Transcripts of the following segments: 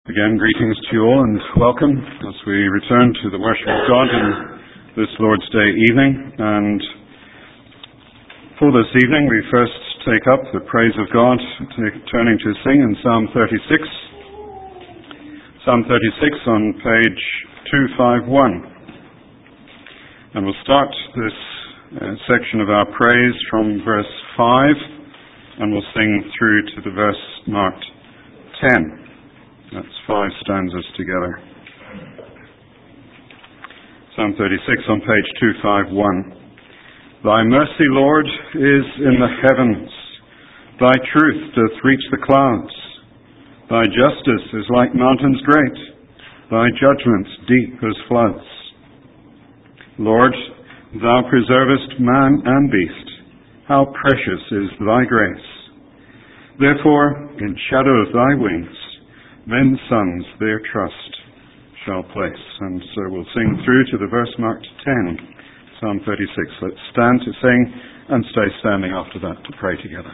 Again, greetings to you all and welcome as we return to the worship of God in this Lord's Day evening. And for this evening, we first take up the praise of God, turning to sing in Psalm 36. Psalm 36 on page 251. And we'll start this section of our praise from verse 5, and we'll sing through to the verse marked 10. That's 5 stanzas together. Psalm 36 on page 251. Thy mercy, Lord, is in the heavens. Thy truth doth reach the clouds. Thy justice is like mountains great. Thy judgments deep as floods. Lord, thou preservest man and beast. How precious is thy grace. Therefore, in shadow of thy wings, men's sons their trust shall place. And so we'll sing through to the verse marked 10, Psalm 36. Let's stand to sing and stay standing after that to pray together.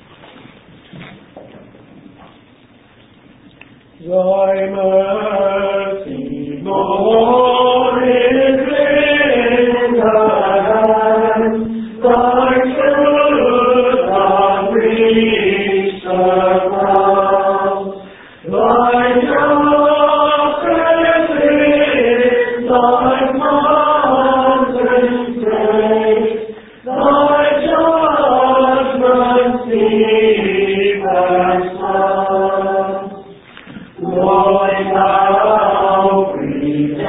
Thy mercy, Lord, is in the heavens. Thy truth doth reach the clouds. Thy justice is like mountains great. Thy judgments deep as floods. Lord, thou preservest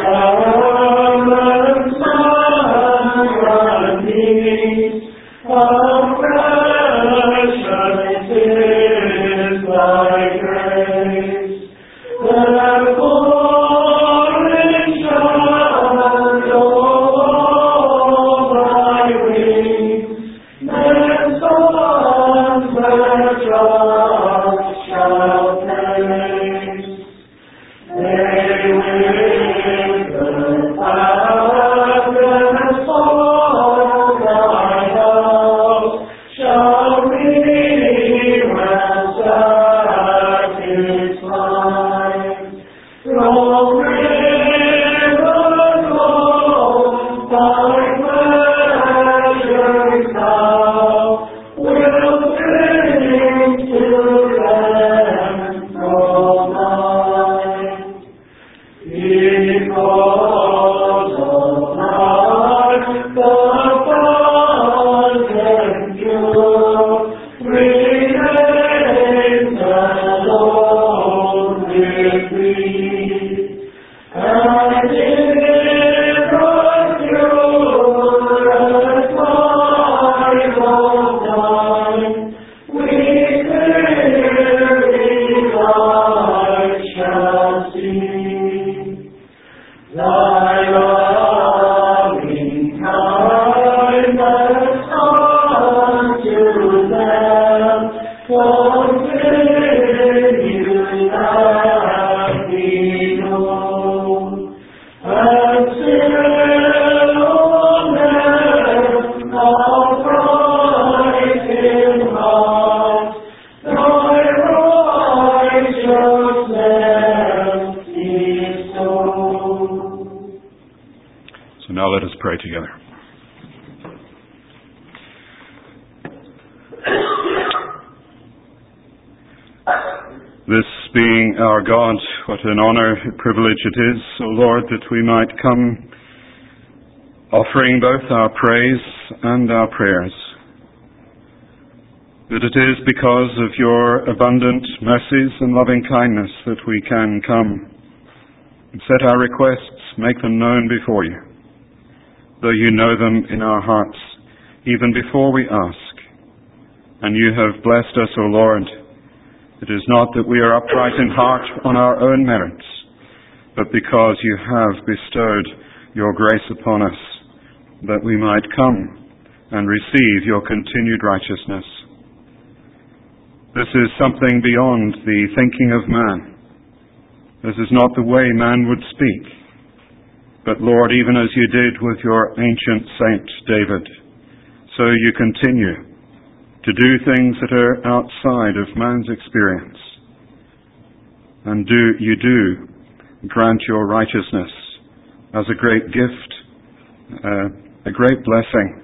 man and beast. How precious is thy grace. Therefore in shadow of thy wings, men's sons their trust shall place. They will the path and follow thy house, shall be satisfied. From rivers flow, thy pleasures now will bring to them from thine. Because of life, the abundant pure, remains alone with thee. And in the purest light of thine, we clearly light shall see. Thy loving kindness unto them continue that be known, and still on them all Christ in heart, thy righteousness is sown. So now let us pray together. This being our God, what an honor and privilege it is, O Lord, that we might come offering both our praise and our prayers. That it is because of your abundant mercies and loving kindness that we can come and set our requests, make them known before you, though you know them in our hearts, even before we ask. And you have blessed us, O Lord. It is not that we are upright in heart on our own merits, but because you have bestowed your grace upon us, that we might come and receive your continued righteousness. This is something beyond the thinking of man. This is not the way man would speak. But Lord, even as you did with your ancient saint David, so you continue to do things that are outside of man's experience. And you do grant your righteousness as a great gift, a great blessing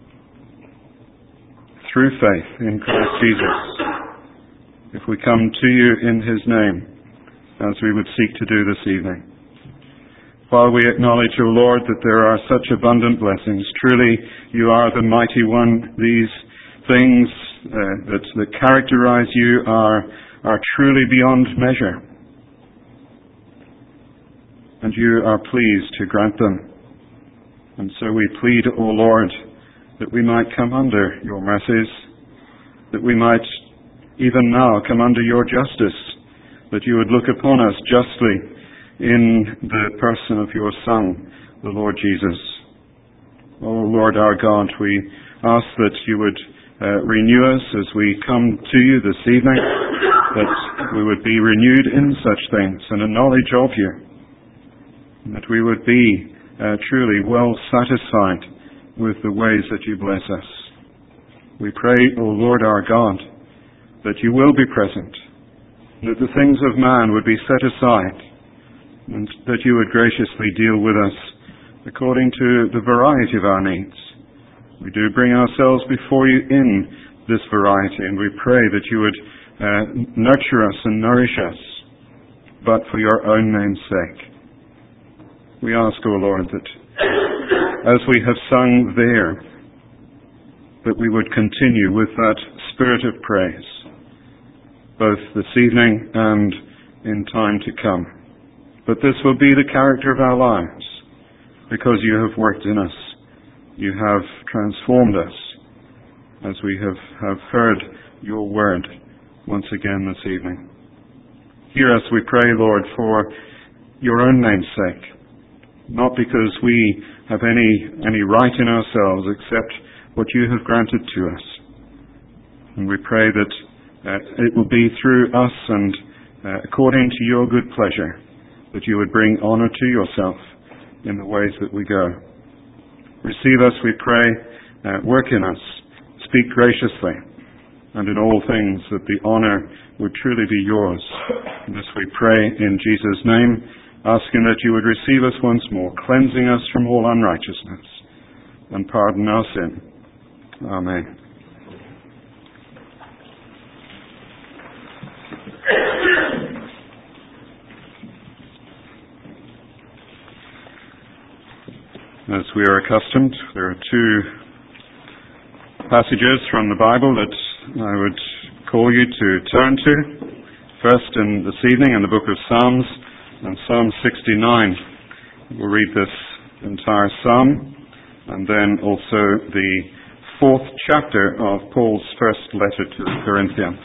through faith in Christ Jesus. If we come to you in his name, as we would seek to do this evening. While we acknowledge, O Lord, that there are such abundant blessings, truly you are the mighty one. These things that characterize you are truly beyond measure. And you are pleased to grant them. And so we plead, O Lord, that we might come under your mercies, that we might even now come under your justice, that you would look upon us justly in the person of your Son, the Lord Jesus. O Lord our God, we ask that you would renew us as we come to you this evening, that we would be renewed in such things and a knowledge of you, and that we would be truly well satisfied with the ways that you bless us. We pray, O Lord our God, that you will be present, that the things of man would be set aside, and that you would graciously deal with us according to the variety of our needs. We do bring ourselves before you in this variety, and we pray that you would nurture us and nourish us, but for your own name's sake. We ask, O Lord, that as we have sung there, that we would continue with that spirit of praise, both this evening and in time to come. But this will be the character of our lives, because you have worked in us. You have transformed us as we have heard your word once again this evening. Hear us, we pray, Lord, for your own name's sake, not because we have any right in ourselves except what you have granted to us. And we pray that it will be through us and according to your good pleasure that you would bring honor to yourself in the ways that we go. Receive us, we pray, work in us, speak graciously, and in all things that the honor would truly be yours. And this we pray in Jesus' name, asking that you would receive us once more, cleansing us from all unrighteousness, and pardon our sin. Amen. As we are accustomed, there are two passages from the Bible that I would call you to turn to. First, in this evening, in the book of Psalms, and Psalm 69. We'll read this entire psalm, and then also the 4th chapter of Paul's first letter to the Corinthians.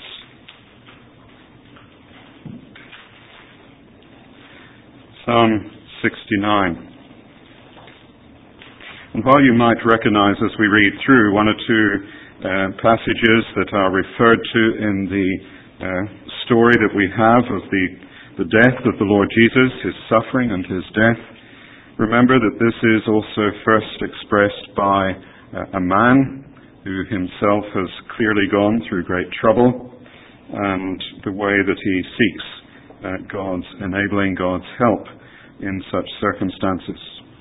Psalm 69. And while you might recognize as we read through one or two passages that are referred to in the story that we have of the death of the Lord Jesus, his suffering and his death, remember that this is also first expressed by a man who himself has clearly gone through great trouble, and the way that he seeks enabling God's help in such circumstances.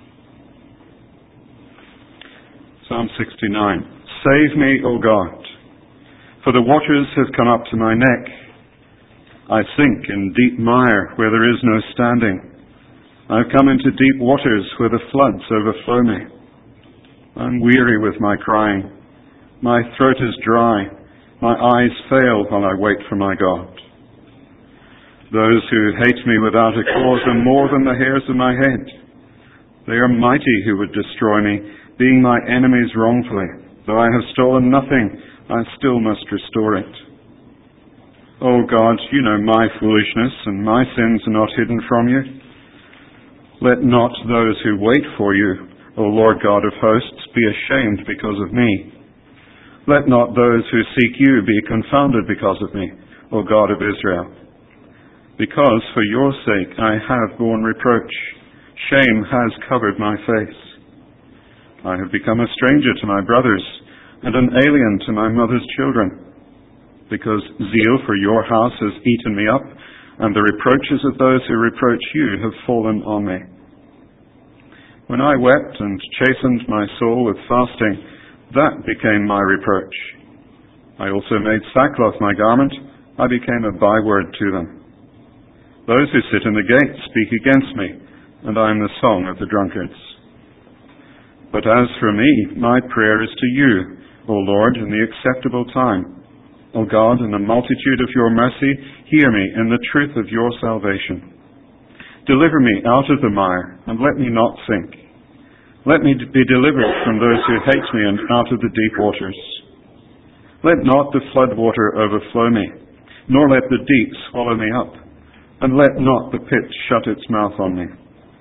Psalm 69. Save me, O God, for the waters have come up to my neck. I sink in deep mire where there is no standing. I have come into deep waters where the floods overflow me. I am weary with my crying. My throat is dry. My eyes fail while I wait for my God. Those who hate me without a cause are more than the hairs of my head. They are mighty who would destroy me, being my enemies wrongfully. Though I have stolen nothing, I still must restore it. O God, you know my foolishness, and my sins are not hidden from you. Let not those who wait for you, O Lord God of hosts, be ashamed because of me. Let not those who seek you be confounded because of me, O God of Israel. Because for your sake I have borne reproach. Shame has covered my face. I have become a stranger to my brothers, and an alien to my mother's children. Because zeal for your house has eaten me up, and the reproaches of those who reproach you have fallen on me. When I wept and chastened my soul with fasting, that became my reproach. I also made sackcloth my garment. I became a byword to them. Those who sit in the gates speak against me, and I am the song of the drunkards. But as for me, my prayer is to you, O Lord, in the acceptable time. O God, in the multitude of your mercy, hear me in the truth of your salvation. Deliver me out of the mire, and let me not sink. Let me be delivered from those who hate me and out of the deep waters. Let not the flood water overflow me, nor let the deep swallow me up, and let not the pit shut its mouth on me.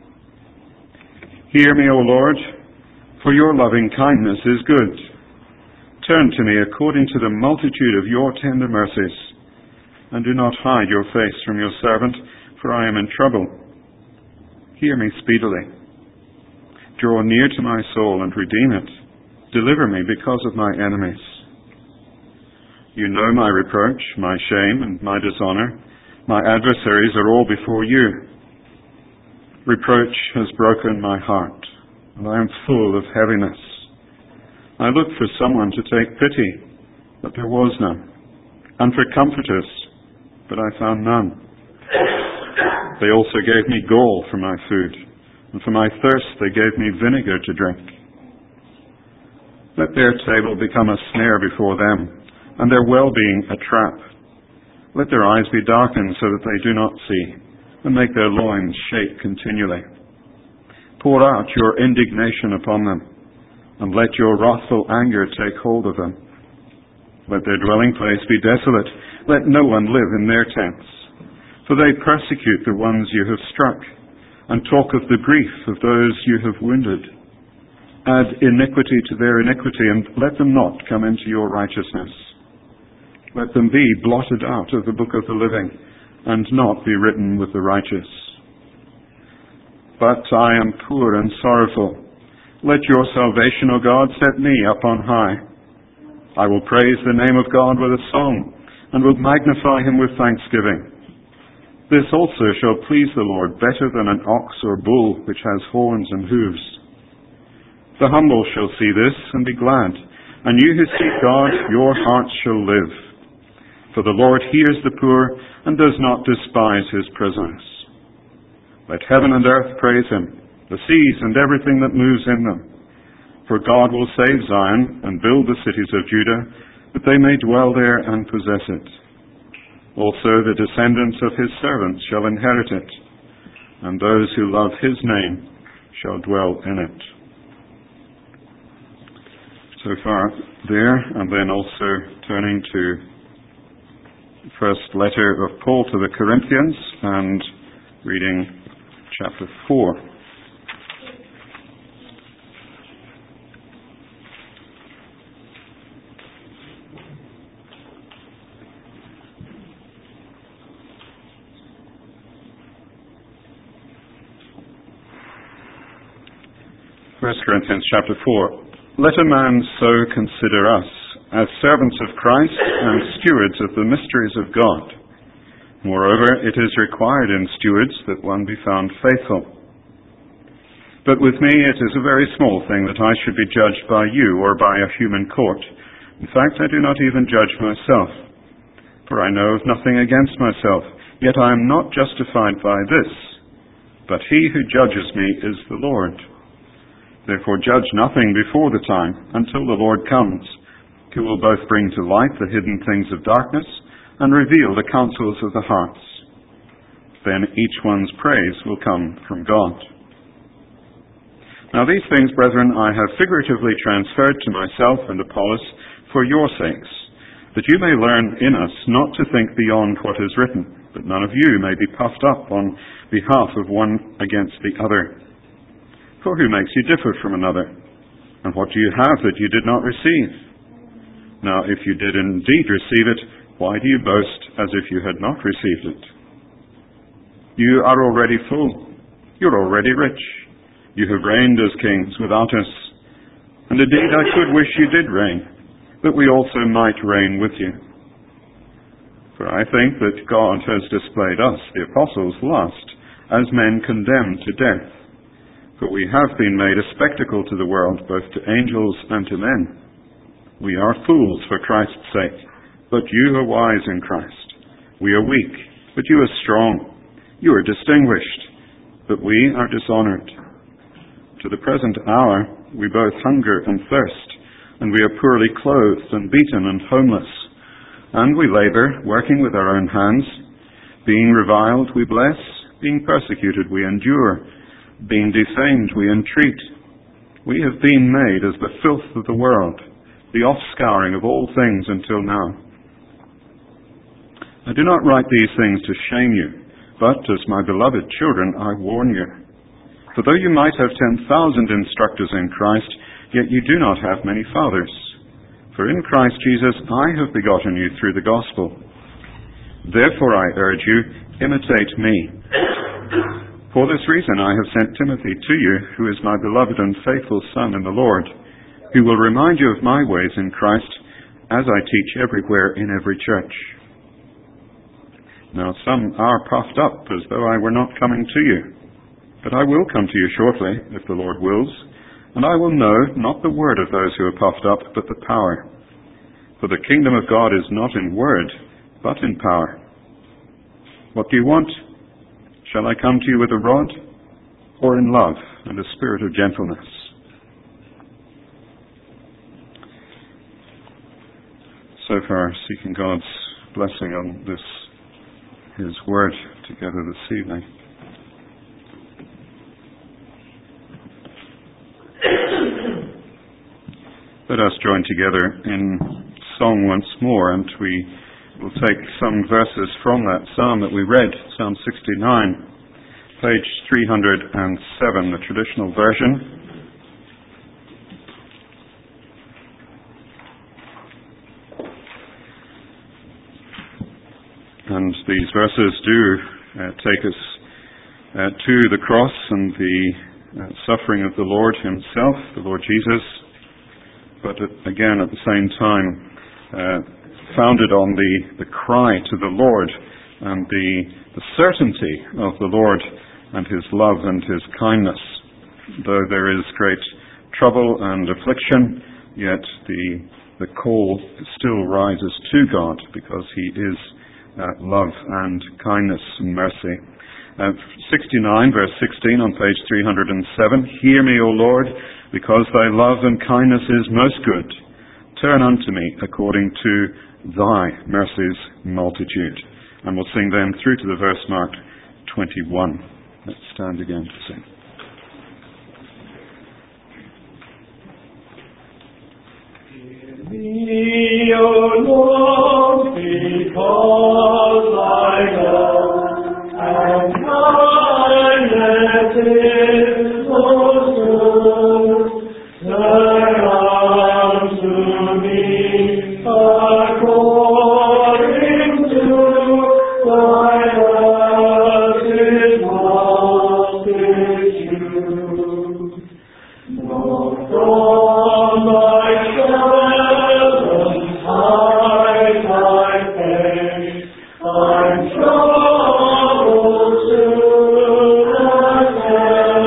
Hear me, O Lord, for your loving kindness is good. Turn to me according to the multitude of your tender mercies, and do not hide your face from your servant, for I am in trouble. Hear me speedily. Draw near to my soul and redeem it. Deliver me because of my enemies. You know my reproach, my shame, and my dishonor. My adversaries are all before you. Reproach has broken my heart, and I am full of heaviness. I looked for someone to take pity, but there was none, and for comforters, but I found none. They also gave me gall for my food, and for my thirst they gave me vinegar to drink. Let their table become a snare before them, and their well-being a trap. Let their eyes be darkened so that they do not see, and make their loins shake continually. Pour out your indignation upon them, and let your wrathful anger take hold of them. Let their dwelling place be desolate. Let no one live in their tents. For they persecute the ones you have struck, and talk of the grief of those you have wounded. Add iniquity to their iniquity, and let them not come into your righteousness. Let them be blotted out of the book of the living, and not be written with the righteous. But I am poor and sorrowful. Let your salvation, O God, set me up on high. I will praise the name of God with a song, and will magnify him with thanksgiving. This also shall please the Lord better than an ox or bull which has horns and hooves. The humble shall see this and be glad, and you who seek God, your hearts shall live. For the Lord hears the poor and does not despise his prisoners. Let heaven and earth praise him, the seas and everything that moves in them. For God will save Zion and build the cities of Judah, that they may dwell there and possess it. Also the descendants of his servants shall inherit it, and those who love his name shall dwell in it. So far there, and then also turning to the first letter of Paul to the Corinthians and reading chapter 4. First Corinthians chapter 4. Let a man so consider us, as servants of Christ and stewards of the mysteries of God. Moreover, it is required in stewards that one be found faithful. But with me it is a very small thing that I should be judged by you or by a human court. In fact, I do not even judge myself. For I know of nothing against myself, yet I am not justified by this. But he who judges me is the Lord. Therefore judge nothing before the time, until the Lord comes, who will both bring to light the hidden things of darkness and reveal the counsels of the hearts. Then each one's praise will come from God. Now these things, brethren, I have figuratively transferred to myself and Apollos for your sakes, that you may learn in us not to think beyond what is written, that none of you may be puffed up on behalf of one against the other. For who makes you differ from another? And what do you have that you did not receive? Now, if you did indeed receive it, why do you boast as if you had not received it? You are already full. You're already rich. You have reigned as kings without us. And indeed, I could wish you did reign, that we also might reign with you. For I think that God has displayed us, the apostles, last, as men condemned to death. For we have been made a spectacle to the world, both to angels and to men. We are fools for Christ's sake, but you are wise in Christ. We are weak, but you are strong. You are distinguished, but we are dishonored. To the present hour we both hunger and thirst, and we are poorly clothed and beaten and homeless. And we labor, working with our own hands. Being reviled, we bless. Being persecuted, we endure. Being defamed, we entreat. We have been made as the filth of the world, the offscouring of all things until now. I do not write these things to shame you, but as my beloved children, I warn you. For though you might have 10,000 instructors in Christ, yet you do not have many fathers. For in Christ Jesus I have begotten you through the gospel. Therefore I urge you, imitate me. For this reason I have sent Timothy to you, who is my beloved and faithful son in the Lord, who will remind you of my ways in Christ, as I teach everywhere in every church. Now some are puffed up as though I were not coming to you. But I will come to you shortly, if the Lord wills, and I will know not the word of those who are puffed up, but the power. For the kingdom of God is not in word, but in power. What do you want? Shall I come to you with a rod, or in love and a spirit of gentleness? So far, seeking God's blessing on this, His word, together this evening. Let us join together in song once more, and we will take some verses from that psalm that we read, Psalm 69, page 307, the traditional version. And these verses do take us to the cross and the suffering of the Lord Himself, the Lord Jesus, but again at the same time founded on the cry to the Lord and the certainty of the Lord and His love and His kindness. Though there is great trouble and affliction, yet the call still rises to God because He is love and kindness and mercy. 69 verse 16 on page 307. Hear me, O Lord, because thy love and kindness is most good. Turn unto me according to thy mercy's multitude. And we'll sing then through to the verse marked 21. Let's stand again to sing. Hear me, O Lord, because thy love and kindness is most good. Turn unto me according to thy mercy's multitude. Lord, from thy servant hide thy face. I'm troubled soon as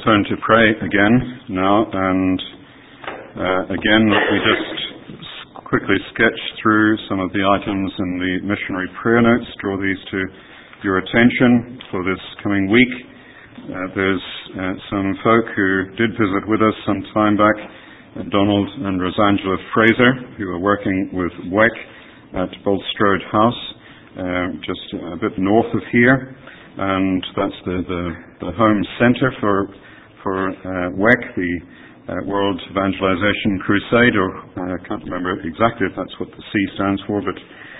turn to pray again now, and again we just quickly sketch through some of the items in the missionary prayer notes, draw these to your attention for this coming week. There's some folk who did visit with us some time back, Donald and Rosangela Fraser, who are working with WEC at Bulstrode House, just a bit north of here, and that's the home centre for WEC, the World Evangelization Crusade, or I can't remember exactly if that's what the C stands for, but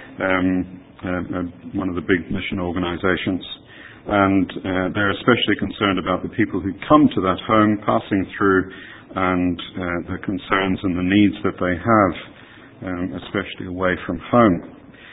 one of the big mission organizations. And they're especially concerned about the people who come to that home, passing through, and the concerns and the needs that they have, especially away from home.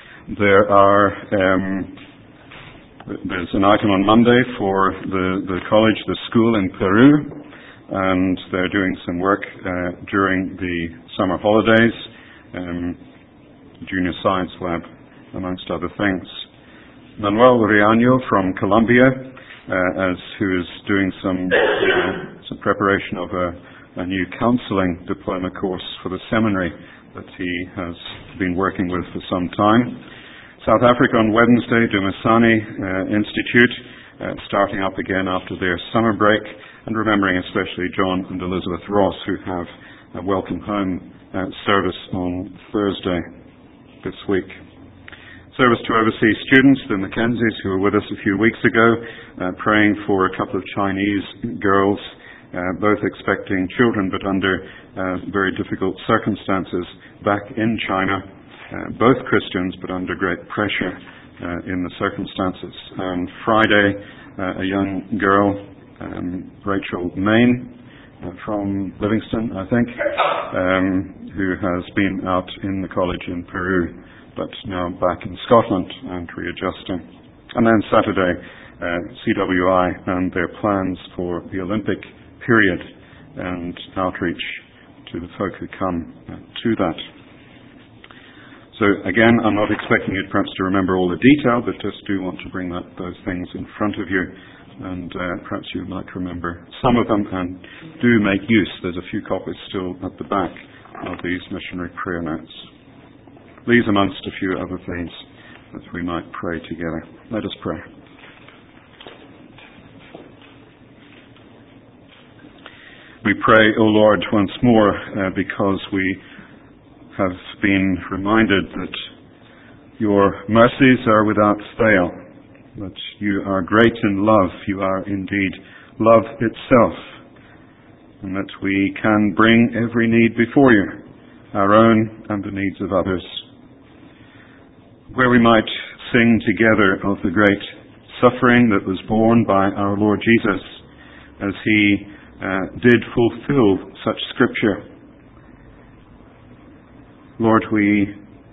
There's an item on Monday for the college, the school in Peru, and they're doing some work during the summer holidays, Junior Science Lab, amongst other things. Manuel Riaño from Colombia, who is doing some preparation of a new counseling diploma course for the seminary that he has been working with for some time. South Africa on Wednesday, Dumisani Institute, starting up again after their summer break, and remembering especially John and Elizabeth Ross, who have a welcome home service on Thursday this week. Service to overseas students, the Mackenzies, who were with us a few weeks ago, praying for a couple of Chinese girls, both expecting children but under very difficult circumstances back in China, both Christians but under great pressure in the circumstances. And Friday, a young girl, Rachel Main, from Livingston, I think, who has been out in the college in Peru, but now back in Scotland and readjusting. And then Saturday, CWI and their plans for the Olympic period and outreach to the folk who come to that. So again, I'm not expecting you perhaps to remember all the detail, but just do want to bring those things in front of you, and perhaps you might remember some of them, and do make use. There's a few copies still at the back of these missionary prayer notes. These amongst a few other things that we might pray together. Let us pray. We pray, O Lord, once more, because we have been reminded that your mercies are without fail, that you are great in love, you are indeed love itself, and that we can bring every need before you, our own and the needs of others. Where we might sing together of the great suffering that was borne by our Lord Jesus as he did fulfill such scripture. Lord, we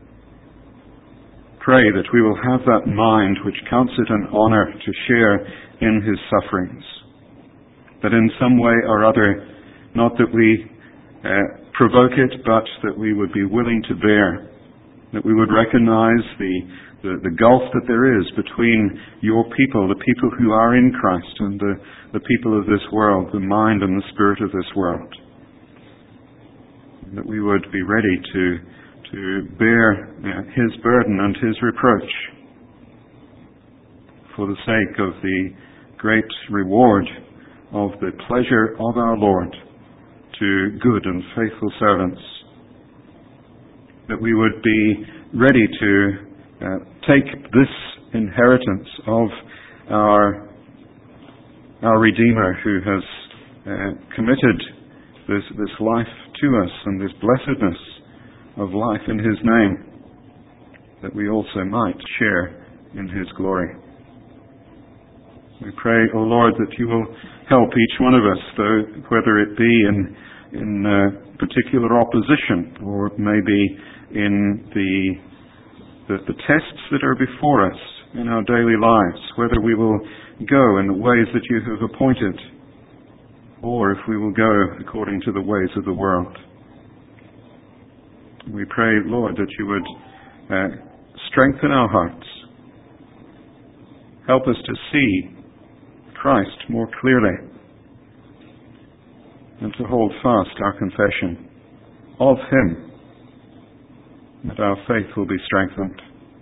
pray that we will have that mind which counts it an honor to share in his sufferings. That in some way or other, not that we provoke it, but that we would be willing to bear. That we would recognize the gulf that there is between your people, the people who are in Christ, and the people of this world, the mind and the spirit of this world. That we would be ready to bear his burden and his reproach for the sake of the great reward of the pleasure of our Lord to good and faithful servants. That we would be ready to take this inheritance of our Redeemer, who has committed this life to us and this blessedness of life in his name, that we also might share in his glory. We pray, O Lord, that you will help each one of us, though, whether it be in particular opposition, or maybe in the tests that are before us in our daily lives, whether we will go in the ways that you have appointed, or if we will go according to the ways of the world. We pray, Lord, that you would strengthen our hearts. Help us to see Christ more clearly, and to hold fast our confession of Him, that our faith will be strengthened.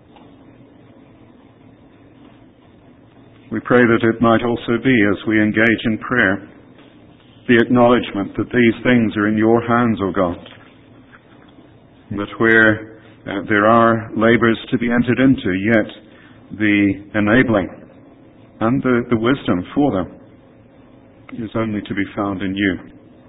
We pray that it might also be, as we engage in prayer, the acknowledgement that these things are in your hands, O God, that where there are labours to be entered into, yet the enabling and the wisdom for them is only to be found in you.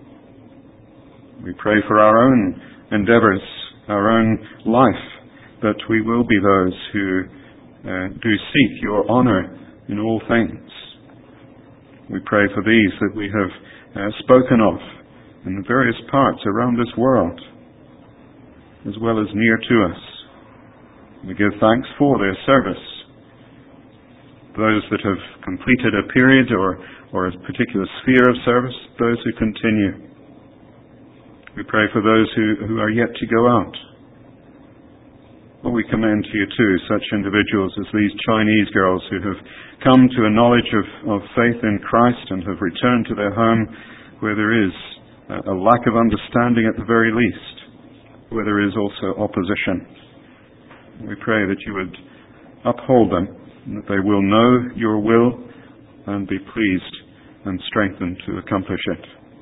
We pray for our own endeavours, our own life, that we will be those who do seek your honour in all things. We pray for these that we have spoken of in the various parts around this world, as well as near to us. We give thanks for their service. Those that have completed a period or a particular sphere of service, those who continue. We pray for those who are yet to go out. Well, we commend to you too such individuals as these Chinese girls who have come to a knowledge of faith in Christ and have returned to their home where there is a lack of understanding at the very least, where there is also opposition. We pray that you would uphold them, and that they will know your will and be pleased and strengthened to accomplish it.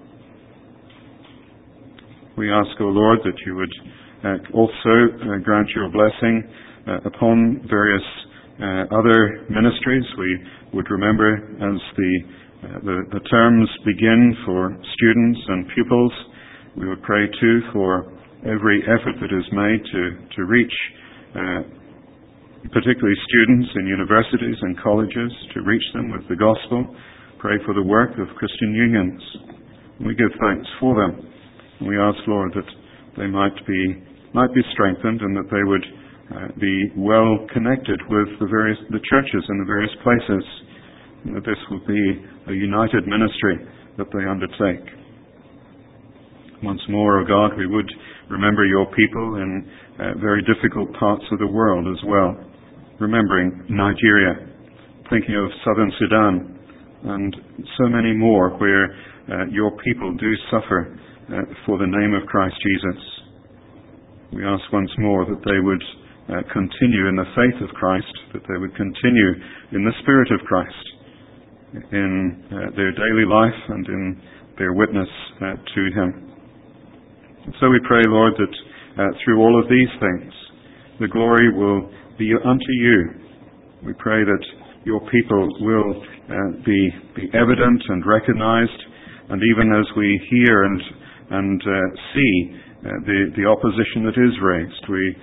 We ask, O Lord, that you would also grant your blessing upon various other ministries. We would remember as the terms begin for students and pupils, we would pray too for every effort that is made to reach particularly students in universities and colleges, to reach them with the gospel. Pray for the work of Christian unions. We give thanks for them. We ask, Lord, that they might be strengthened and that they would be well connected with the churches in the various places, and that this will be a united ministry that they undertake. Once more, O God, we would remember your people in very difficult parts of the world as well, remembering Nigeria, thinking of Southern Sudan, and so many more where your people do suffer for the name of Christ Jesus. We ask once more that they would continue in the faith of Christ, that they would continue in the Spirit of Christ, in their daily life and in their witness to Him. So we pray, Lord, that through all of these things, the glory will be unto you. We pray that your people will be evident and recognized, and even as we hear and see the opposition that is raised, we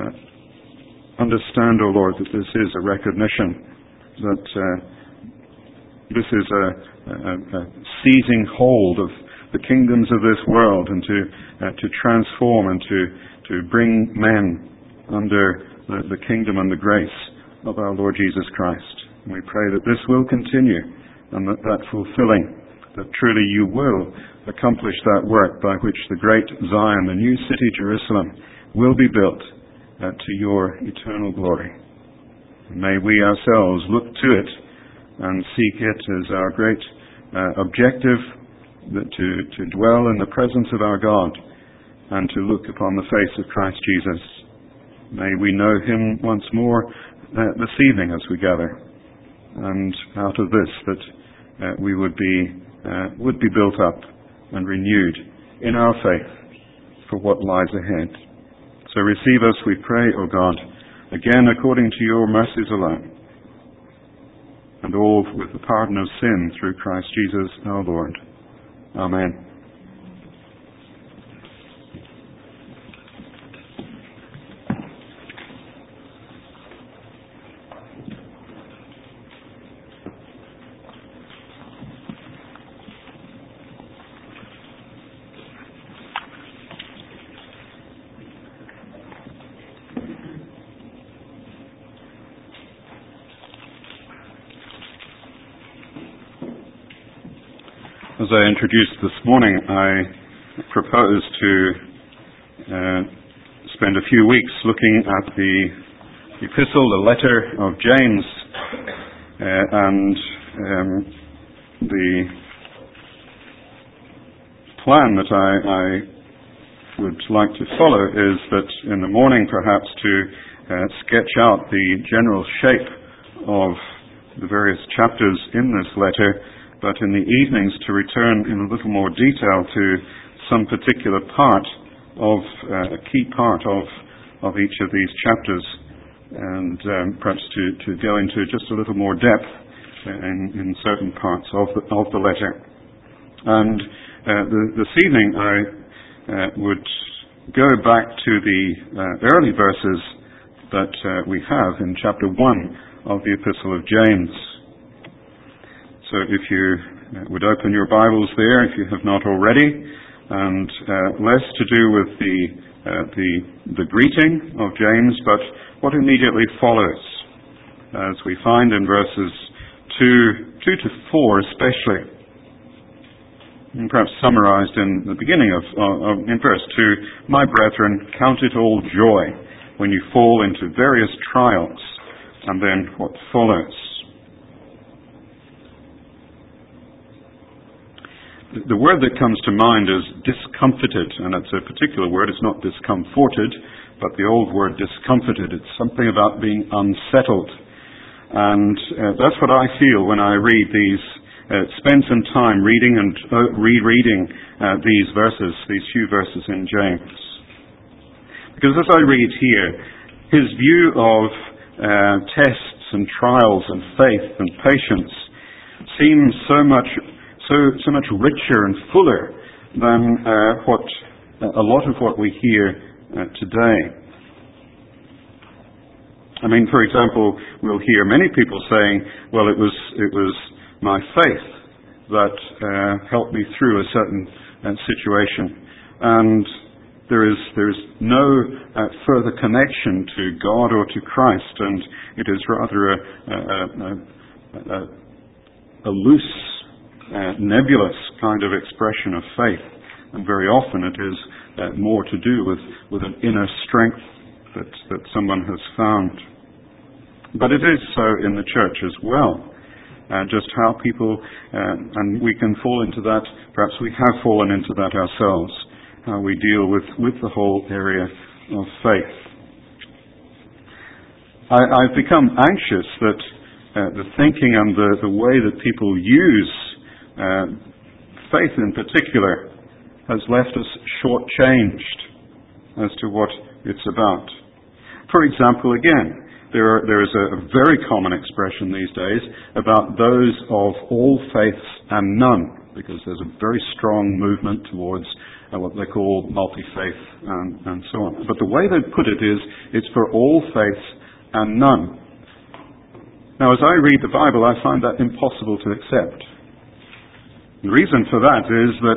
understand, O Lord, that this is a recognition, that this is a seizing hold of the kingdoms of this world, and to transform and to bring men under the kingdom and the grace of our Lord Jesus Christ. And we pray that this will continue, and that fulfilling, that truly you will accomplish that work by which the great Zion, the new city Jerusalem, will be built to your eternal glory. And may we ourselves look to it and seek it as our great objective, that to dwell in the presence of our God and to look upon the face of Christ Jesus. May we know Him once more this evening as we gather, and out of this that we would be built up and renewed in our faith for what lies ahead. So receive us, we pray, O God, again according to your mercies alone, and all with the pardon of sin through Christ Jesus our Lord. Amen. As I introduced this morning, I propose to spend a few weeks looking at the epistle, the letter of James, and the plan that I would like to follow is that in the morning perhaps to sketch out the general shape of the various chapters in this letter, but in the evenings to return in a little more detail to some particular part of a key part of each of these chapters, and perhaps to go into just a little more depth in certain parts of the letter. And this evening I would go back to the early verses that we have in chapter 1 of the Epistle of James. So if you would open your Bibles there, if you have not already, and less to do with the greeting of James, but what immediately follows, as we find in verses 2 to 4 especially, and perhaps summarized in the beginning in verse 2, "My brethren, count it all joy when you fall into various trials," and then what follows. The word that comes to mind is discomfited, and it's a particular word. It's not discomforted, but the old word discomfited. It's something about being unsettled. And that's what I feel when I read these, spend some time reading and rereading these few verses in James. Because as I read here, his view of tests and trials and faith and patience seems so much richer and fuller than a lot of what we hear today. I mean, for example, we'll hear many people saying, "Well, it was my faith that helped me through a certain situation," and there is no further connection to God or to Christ, and it is rather a loose, nebulous kind of expression of faith, and very often it is more to do with an inner strength that someone has found. But it is so in the church as well. Just how people, and we can fall into that, perhaps we have fallen into that ourselves, how we deal with the whole area of faith. I've become anxious that the thinking and the way that people use faith in particular has left us shortchanged as to what it's about. For example, again, there is a very common expression these days about those of all faiths and none, because there's a very strong movement towards what they call multi-faith and so on. But the way they put it is, it's for all faiths and none. Now, as I read the Bible, I find that impossible to accept. The reason for that is that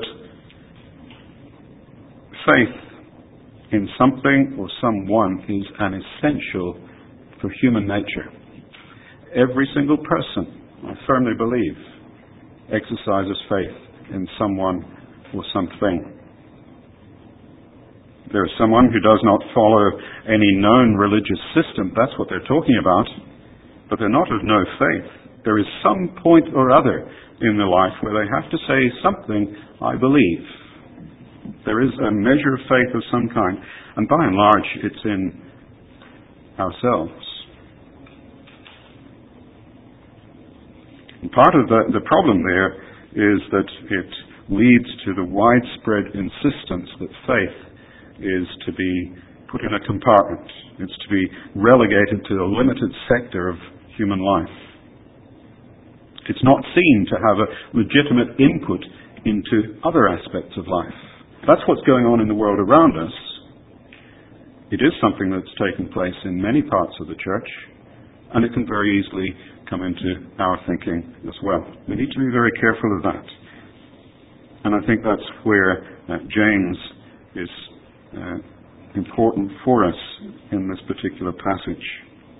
faith in something or someone is an essential for human nature. Every single person, I firmly believe, exercises faith in someone or something. There is someone who does not follow any known religious system, that's what they're talking about, but they're not of no faith. There is some point or other in their life where they have to say something, "I believe." There is a measure of faith of some kind, and by and large it's in ourselves. And part of the problem there is that it leads to the widespread insistence that faith is to be put in a compartment. It's to be relegated to a limited sector of human life. It's not seen to have a legitimate input into other aspects of life. That's what's going on in the world around us. It is something that's taking place in many parts of the church, and it can very easily come into our thinking as well. We need to be very careful of that. And I think that's where James is important for us in this particular passage.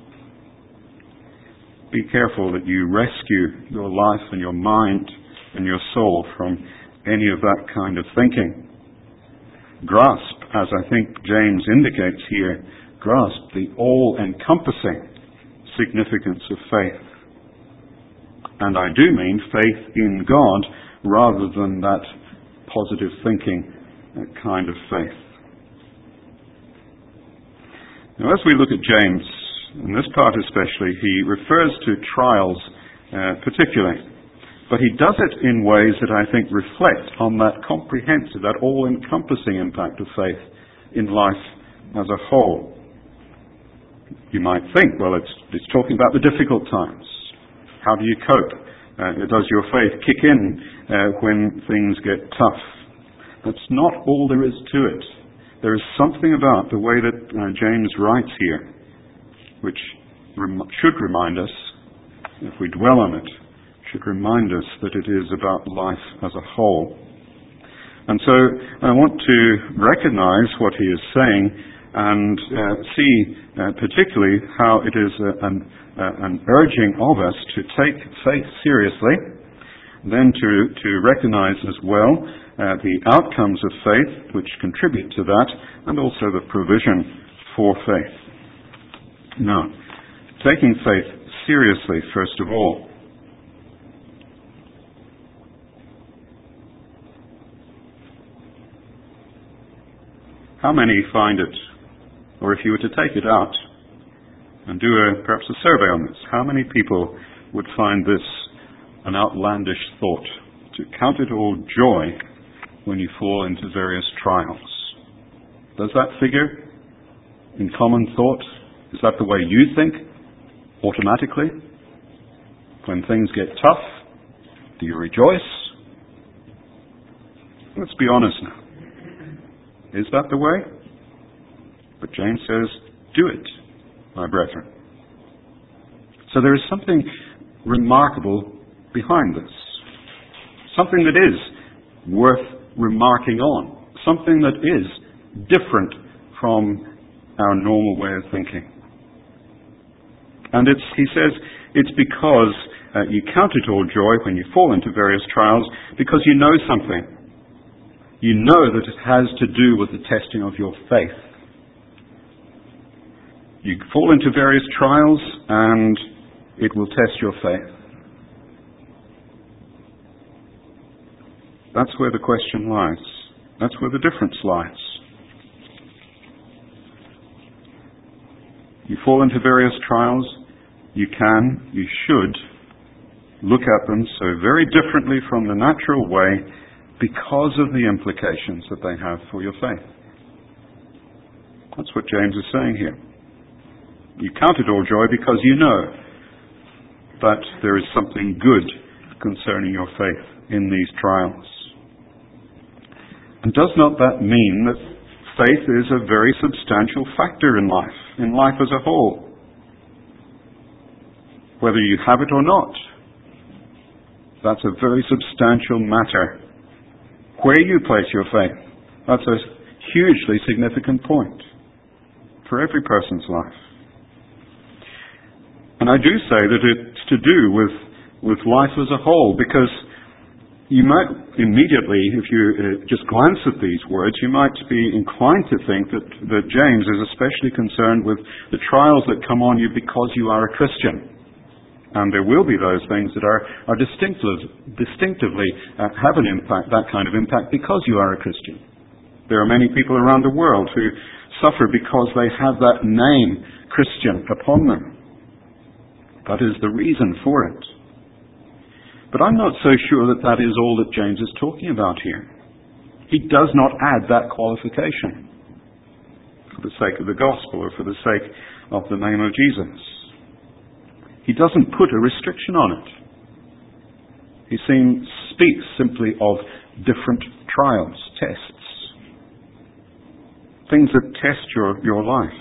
Be careful that you rescue your life and your mind and your soul from any of that kind of thinking. Grasp, as I think James indicates here, grasp the all-encompassing significance of faith. And I do mean faith in God rather than that positive thinking kind of faith. Now, as we look at James, in this part especially, he refers to trials particularly, but he does it in ways that I think reflect on that comprehensive, that all-encompassing impact of faith in life as a whole. You might think, well, it's talking about the difficult times. How do you cope? Does your faith kick in when things get tough? That's not all there is to it. There is something about the way that James writes here which should remind us, if we dwell on it, should remind us that it is about life as a whole. And so I want to recognize what he is saying and see particularly how it is an urging of us to take faith seriously, then to recognize as well the outcomes of faith which contribute to that, and also the provision for faith. Now, taking faith seriously, first of all. How many find it, or if you were to take it out and do perhaps a survey on this, how many people would find this an outlandish thought, to count it all joy when you fall into various trials? Does that figure in common thought? Is that the way you think automatically? When things get tough, do you rejoice? Let's be honest now. Is that the way? But James says, do it, my brethren. So there is something remarkable behind this. Something that is worth remarking on. Something that is different from our normal way of thinking. And he says, it's because you count it all joy when you fall into various trials, because you know something. You know that it has to do with the testing of your faith. You fall into various trials and it will test your faith. That's where the question lies. That's where the difference lies. You fall into various trials, you should look at them so very differently from the natural way because of the implications that they have for your faith. That's what James is saying here. You count it all joy because you know that there is something good concerning your faith in these trials. And does not that mean that faith is a very substantial factor in life as a whole? Whether you have it or not, that's a very substantial matter. Where you place your faith, that's a hugely significant point for every person's life. And I do say that it's to do with life as a whole, because you might immediately, if you just glance at these words, you might be inclined to think that James is especially concerned with the trials that come on you because you are a Christian. And there will be those things that are distinctively have an impact, that kind of impact, because you are a Christian. There are many people around the world who suffer because they have that name, Christian, upon them. That is the reason for it. But I'm not so sure that that is all that James is talking about here. He does not add that qualification for the sake of the gospel or for the sake of the name of Jesus. He doesn't put a restriction on it. He speaks simply of different trials, tests, things that test your life.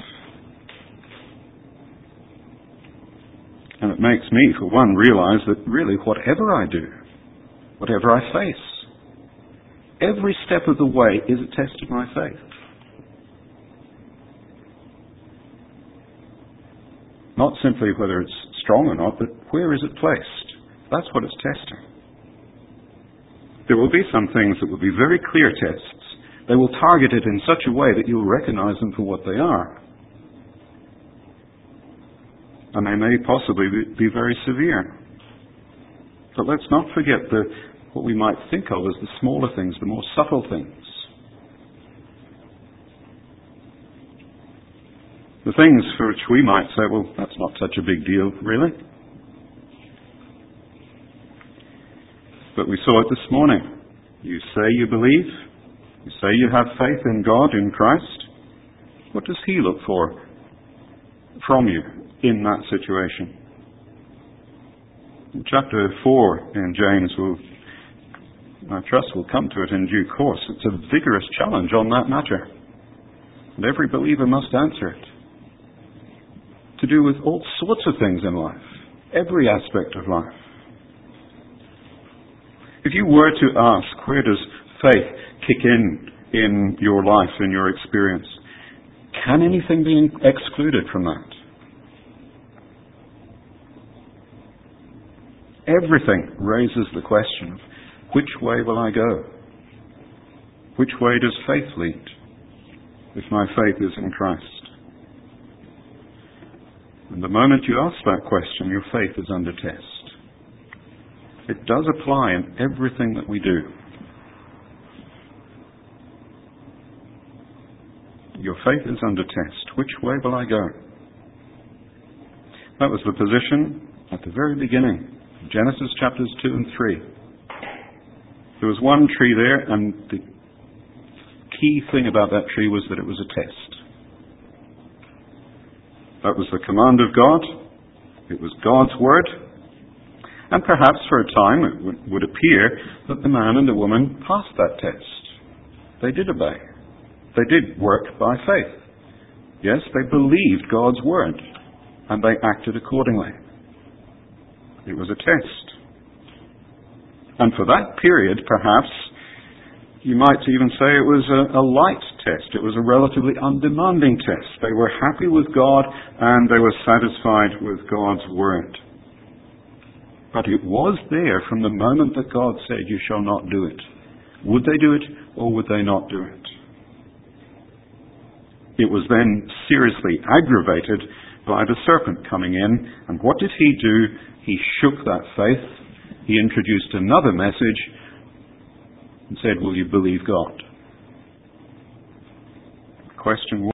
And it makes me, for one, realize that really whatever I do, whatever I face, every step of the way is a test of my faith. Not simply whether it's strong or not, but where is it placed? That's what it's testing. There will be some things that will be very clear tests. They will target it in such a way that you'll recognize them for what they are. And they may possibly be very severe. But let's not forget what we might think of as the smaller things, the more subtle things. The things for which we might say, well, that's not such a big deal, really. But we saw it this morning. You say you believe. You say you have faith in God, in Christ. What does He look for from you in that situation? In chapter 4 in James, I trust we'll come to it in due course. It's a vigorous challenge on that matter. And every believer must answer it. To do with all sorts of things in life. Every aspect of life. If you were to ask, where does faith kick in your life, in your experience? Can anything be excluded from that? Everything raises the question of, which way will I go? Which way does faith lead, if my faith is in Christ? And the moment you ask that question, your faith is under test. It does apply in everything that we do. Your faith is under test. Which way will I go? That was the position at the very beginning. Genesis chapters 2 and 3. There was one tree there, and the key thing about that tree was that it was a test. That was the command of God. It was God's word. And perhaps for a time it would appear that the man and the woman passed that test. They did obey. They did work by faith. Yes, they believed God's word, and they acted accordingly. It was a test. And for that period, perhaps, you might even say it was a light test. It was a relatively undemanding test. They were happy with God, and they were satisfied with God's word. But it was there from the moment that God said, you shall not do it. Would they do it, or would they not do it? It was then seriously aggravated by the serpent coming in. And what did he do? He shook that faith. He introduced another message and said, will you believe God? The question